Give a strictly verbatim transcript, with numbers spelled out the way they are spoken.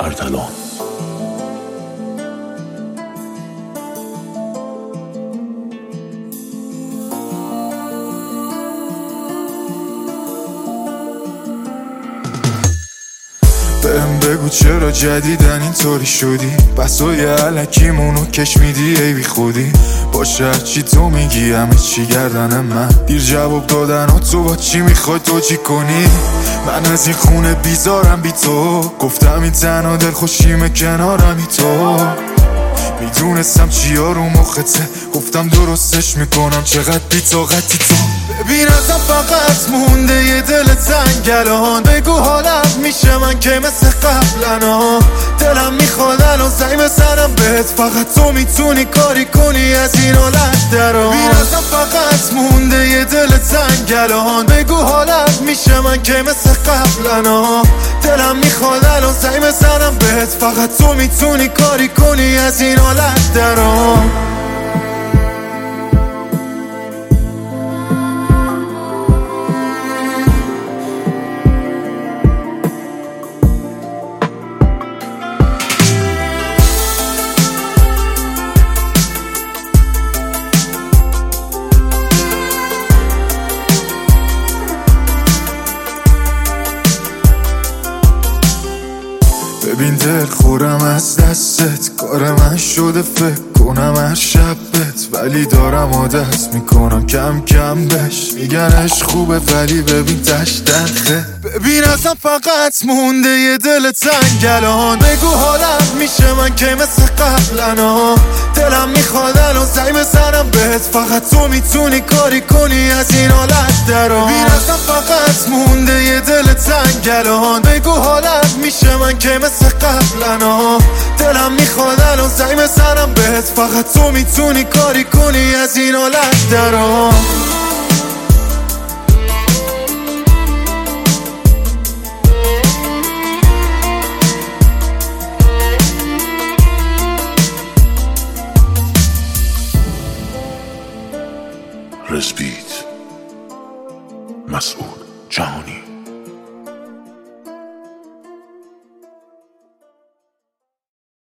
اردلان. بهم بگو چرا جدیدن اینطوری شدی؟ بسای علکیمونو کش میدی ای بی خودی. باشه هرچی تو میگی همه چی گردن من. دیر جواب دادن ها تو با چی میخوای تو چی کنی؟ من از این خونه بیزارم بی تو. گفتم این تنها دل خوشیمه کنارم بی تو. میدونستم چیا رو مخته، گفتم درستش میکنم چقدر بی طاقتی تو. ببین ازم فقط مونده یه دل تنگ الان. بگو حالم میشه من که مثل قبلنا. دلم میخواد الان زنگ بزنم بهت، فقط تو میتونی کاری کنی از این حالت درام. ببین ازم فقط مونده یه دل تنگ الان. بگو حالم میشه من که مثل قبلنا. دلم میخواد الان زنگ بزنم بهت، فقط تو میتونی کاری کنی از این حالت درام. ببین دل خورم از دستت، کار من شده فکر کنم هر شبت، ولی دارم عادت میکنم کم کم بهش. میگن عشق خوبه ولی ببین تش تنخه. ببین ازم فقط مونده یه دل تنگ الان. بگو حالم میشه من که مثل قبلنا. دلم میخواد الان زنگ بزنم بهت، فقط تو میتونی کاری کنی از این حالت درام. ببین ازم فقط مونده یه دل تنگ الان. بگو حالم میشه من که مثل قبلنا. دلم میخواد الان زنگ بزنم بهت، فقط تو میتونی کاری کنی از این حالت درام. رزبیت مسعود جهانی.